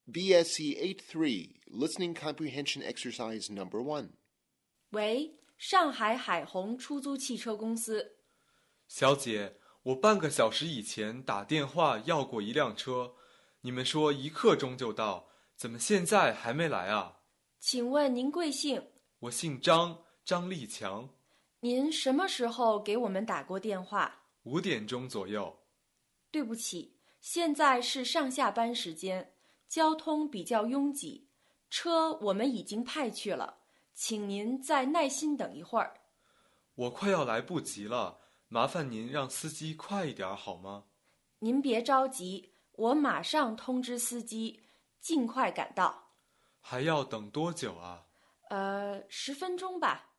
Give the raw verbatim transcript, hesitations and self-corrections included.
B S C eighty-three, Listening Comprehension Exercise Number One. 喂，上海海虹出租汽车公司。 小姐，我半个小时以前打电话要过一辆车，你们说一刻钟就到，怎么现在还没来啊？ 请问您贵姓？ 我姓张，张立强。 您什么时候给我们打过电话？ 五点钟左右。 对不起，现在是上下班时间，交通比较拥挤，车我们已经派去了，请您再耐心等一会儿。 我快要来不及了，麻烦您让司机快一点好吗？ 您别着急，我马上通知司机，尽快赶到。 还要等多久啊？ 呃，十分钟吧。